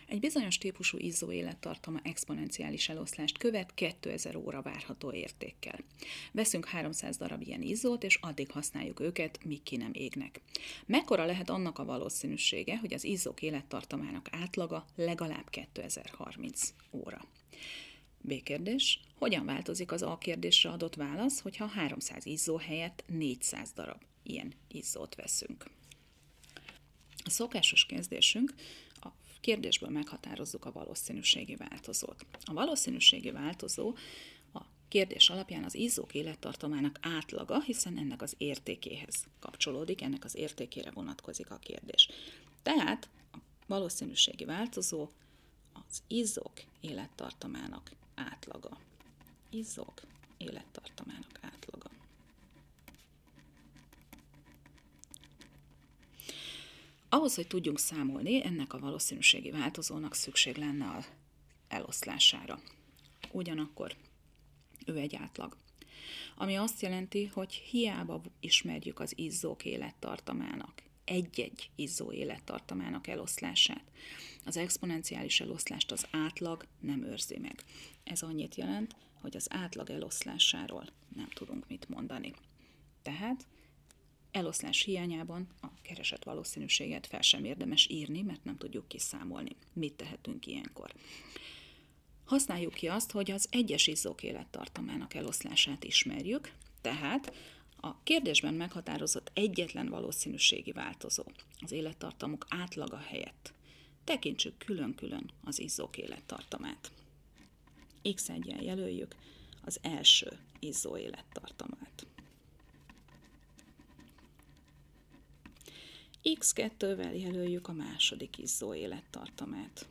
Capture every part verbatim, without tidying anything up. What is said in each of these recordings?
Egy bizonyos típusú izzó élettartama exponenciális eloszlást követ kétezer óra várható értékkel. Veszünk háromszáz darab ilyen izzót, és addig használjuk őket, míg ki nem égnek. Mekkora lehet annak a valószínűsége, hogy az izzók élettartamának átlaga legalább kétezer-harminc óra? B kérdés. Hogyan változik az A kérdésre adott válasz, hogyha háromszáz izzó helyett négyszáz darab ilyen izzót veszünk? A szokásos kezdésünk, a kérdésből meghatározzuk a valószínűségi változót. A valószínűségi változó a kérdés alapján az izzók élettartamának átlaga, hiszen ennek az értékéhez kapcsolódik, ennek az értékére vonatkozik a kérdés. Tehát a valószínűségi változó az izzók élettartamának átlaga. Izzók élettartamának átlaga. Ahhoz, hogy tudjunk számolni, ennek a valószínűségi változónak szükség lenne az eloszlására. Ugyanakkor ő egy átlag. Ami azt jelenti, hogy hiába ismerjük az izzók élettartamának, egy-egy izzó élettartamának eloszlását. Az exponenciális eloszlást az átlag nem őrzi meg. Ez annyit jelent, hogy az átlag eloszlásáról nem tudunk mit mondani. Tehát eloszlás hiányában a keresett valószínűséget fel sem érdemes írni, mert nem tudjuk kiszámolni. Mit tehetünk ilyenkor? Használjuk ki azt, hogy az egyes izzók élettartamának eloszlását ismerjük, tehát a kérdésben meghatározott egyetlen valószínűségi változó, az élettartamok átlaga helyett tekintsük külön-külön az izzók élettartamát. iksz eggyel jelöljük az első izzó élettartamát. iksz kettővel jelöljük a második izzó élettartamát.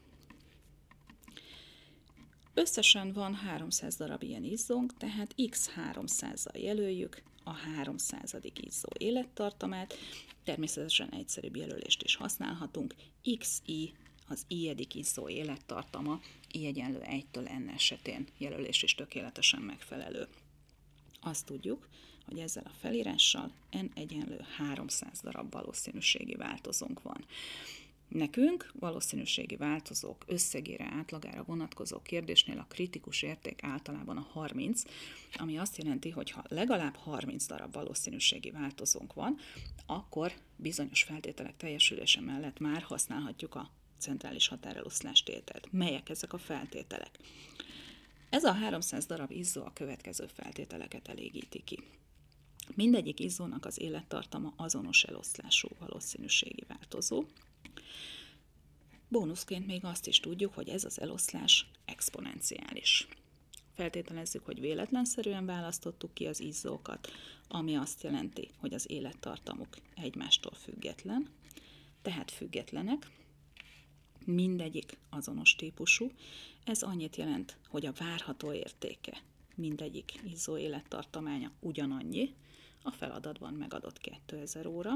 Összesen van háromszáz darab ilyen izzónk, tehát iksz háromszázzal jelöljük a háromszázadik izzó élettartamát. Természetesen egyszerűbb jelölést is használhatunk. xi az i-edik izzó élettartama, i egyenlő egytől n esetén jelölés is tökéletesen megfelelő. Azt tudjuk, hogy ezzel a felírással n egyenlő háromszáz darab valószínűségi változónk van. Nekünk valószínűségi változók összegére, átlagára vonatkozó kérdésnél a kritikus érték általában a harminc, ami azt jelenti, hogy ha legalább harminc darab valószínűségi változónk van, akkor bizonyos feltételek teljesülése mellett már használhatjuk a centrális határeloszlás tételt. Melyek ezek a feltételek? Ez a háromszáz darab izzó a következő feltételeket elégíti ki. Mindegyik izzónak az élettartama azonos eloszlású valószínűségi változó. Bónuszként még azt is tudjuk, hogy ez az eloszlás exponenciális. Feltételezzük, hogy véletlenszerűen választottuk ki az izzókat, ami azt jelenti, hogy az élettartamuk egymástól független, tehát függetlenek, mindegyik azonos típusú. Ez annyit jelent, hogy a várható értéke mindegyik izzó élettartamánya ugyanannyi, a feladatban megadott kétezer óra,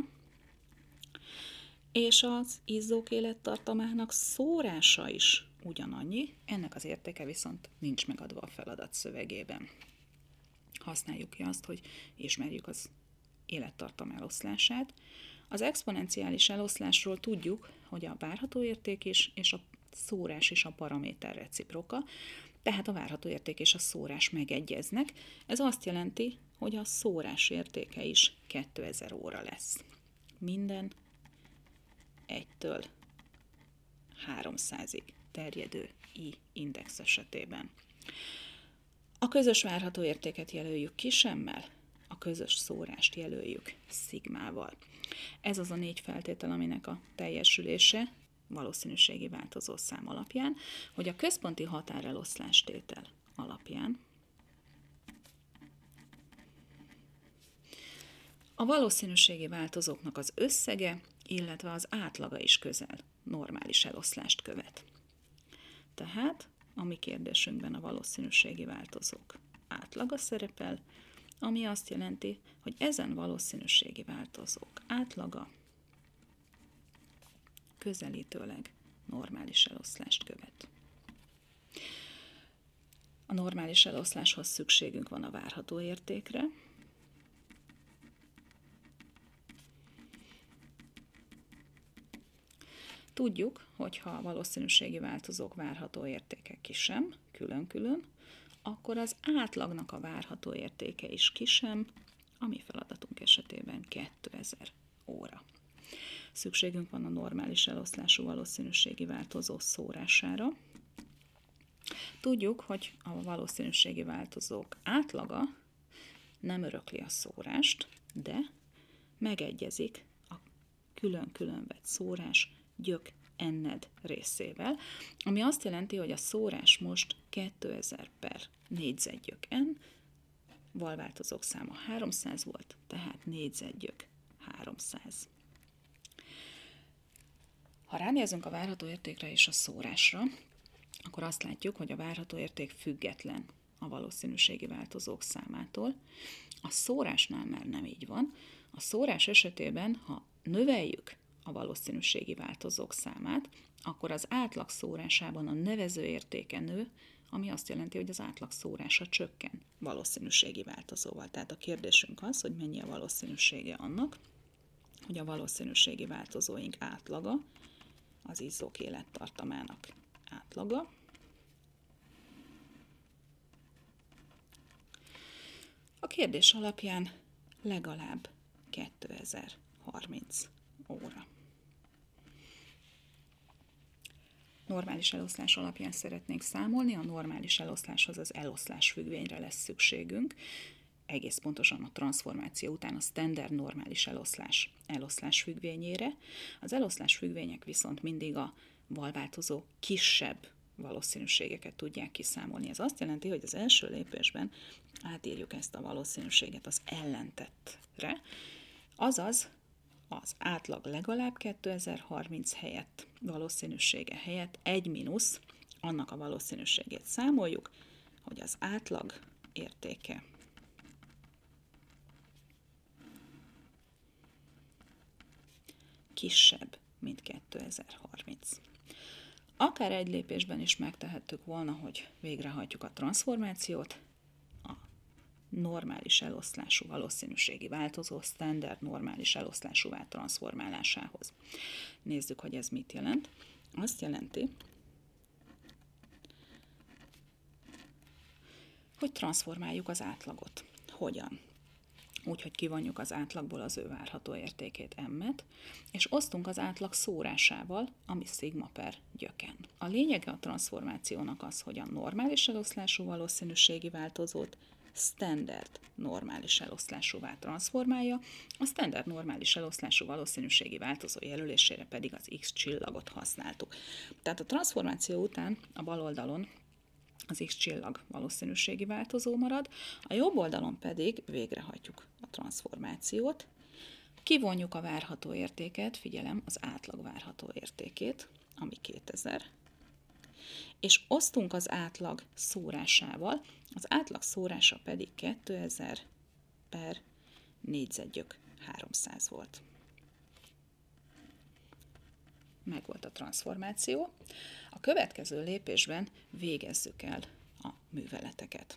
és az izzók élettartamának szórása is ugyanannyi, ennek az értéke viszont nincs megadva a feladat szövegében. Használjuk ki azt, hogy ismerjük az élettartam eloszlását. Az exponenciális eloszlásról tudjuk, hogy a várható érték is, és a szórás is a paraméter reciproka, tehát a várható érték és a szórás megegyeznek. Ez azt jelenti, hogy a szórás értéke is kétezer óra lesz. Minden egytől háromszázig terjedő i-index esetében. A közös várható értéket jelöljük kisemmel, a közös szórást jelöljük szigmával. Ez az a négy feltétel, aminek a teljesülése valószínűségi változó szám alapján, hogy a központi határeloszlás tétel alapján a valószínűségi változóknak az összege, illetve az átlaga is közel normális eloszlást követ. Tehát a mi kérdésünkben a valószínűségi változók átlaga szerepel, ami azt jelenti, hogy ezen valószínűségi változók átlaga közelítőleg normális eloszlást követ. A normális eloszláshoz szükségünk van a várható értékre, Tudjuk, hogy ha a valószínűségi változók várható értéke kisem, külön-külön, akkor az átlagnak a várható értéke is kisem, a mi feladatunk esetében kétezer óra. Szükségünk van a normális eloszlású valószínűségi változó szórására. Tudjuk, hogy a valószínűségi változók átlaga nem örökli a szórást, de megegyezik a külön-külön vett szórás gyök enned részével, ami azt jelenti, hogy a szórás most kétezer per négyzetgyök n, valváltozók száma háromszáz volt, tehát négyzetgyök háromszáz. Ha ránézünk a várható értékre és a szórásra, akkor azt látjuk, hogy a várható érték független a valószínűségi változók számától. A szórásnál már nem így van. A szórás esetében, ha növeljük a valószínűségi változók számát, akkor az átlag szórásában a nevező értéke nő, ami azt jelenti, hogy az átlag szórása csökken valószínűségi változóval. Tehát a kérdésünk az, hogy mennyi a valószínűsége annak, hogy a valószínűségi változóink átlaga, az izzók élettartamának átlaga, a kérdés alapján legalább kétezer-harminc óra. Normális eloszlás alapján szeretnénk számolni, a normális eloszláshoz az eloszlás függvényre lesz szükségünk, egész pontosan a transformáció után a standard normális eloszlás eloszlás függvényére. Az eloszlás függvények viszont mindig a valváltozó kisebb valószínűségeket tudják kiszámolni. Ez azt jelenti, hogy az első lépésben átírjuk ezt a valószínűséget az ellentettre, azaz az átlag legalább kétezer-harminc helyett, valószínűsége helyett egy mínusz, annak a valószínűségét számoljuk, hogy az átlag értéke kisebb, mint kétezer-harminc. Akár egy lépésben is megtehettük volna, hogy végrehajtjuk a transformációt, a normális eloszlású valószínűségi változó standard normális eloszlásúvá transformálásához. Nézzük, hogy ez mit jelent. Azt jelenti, hogy transformáljuk az átlagot. Hogyan? Úgy, hogy kivonjuk az átlagból az ő várható értékét m-et, és osztunk az átlag szórásával, ami szigma per gyöken. A lényege a transformációnak az, hogy a normális eloszlású valószínűségi változót standard normális eloszlásúvá transformálja, a standard normális eloszlású valószínűségi változó jelölésére pedig az x csillagot használtuk. Tehát a transformáció után a bal oldalon az x csillag valószínűségi változó marad, a jobb oldalon pedig végrehajtjuk a transformációt, kivonjuk a várható értéket, figyelem, az átlag várható értékét, ami kétezer, és osztunk az átlag szórásával, az átlag szórása pedig kétezer per négyzetgyök háromszáz volt. Megvolt a transformáció. A következő lépésben végezzük el a műveleteket.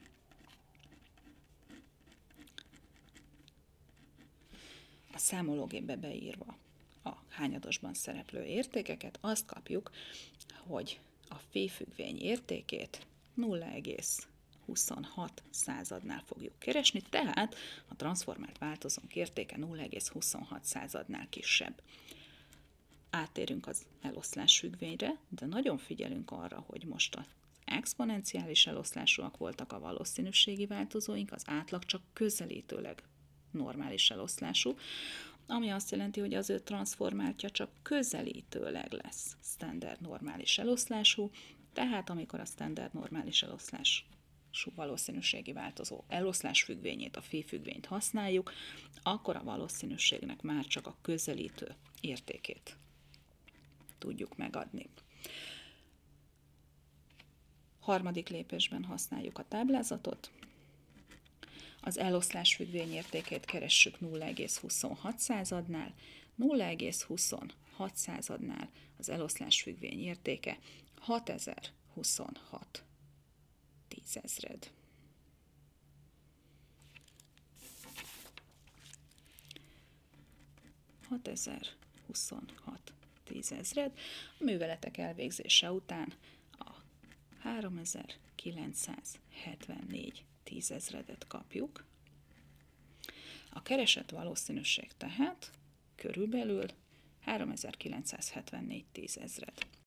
A számológépbe beírva a hányadosban szereplő értékeket, azt kapjuk, hogy a phi-függvény értékét nulla egész huszonhat századnál fogjuk keresni, tehát a transformált változónk értéke nulla egész huszonhat századnál kisebb. Áttérünk az eloszlás függvényre, de nagyon figyelünk arra, hogy most az exponenciális eloszlásúak voltak a valószínűségi változóink, az átlag csak közelítőleg normális eloszlású, ami azt jelenti, hogy az ő transformáltja csak közelítőleg lesz standard normális eloszlású, tehát amikor a standard normális eloszlású valószínűségi változó eloszlás függvényét, a phi függvényt használjuk, akkor a valószínűségnek már csak a közelítő értékét tudjuk megadni. Harmadik lépésben használjuk a táblázatot. Az eloszlás függvény értékét keressük nulla egész huszonhat századnál, nulla egész huszonhat századnál az eloszlás függvény értéke hatezer-huszonhat tízezred. hatezer-huszonhat tízezred, a műveletek elvégzése után a háromezer-kilencszázhetvennégy tízezredet kapjuk. A keresett valószínűség tehát körülbelül háromezer-kilencszázhetvennégy tízezred.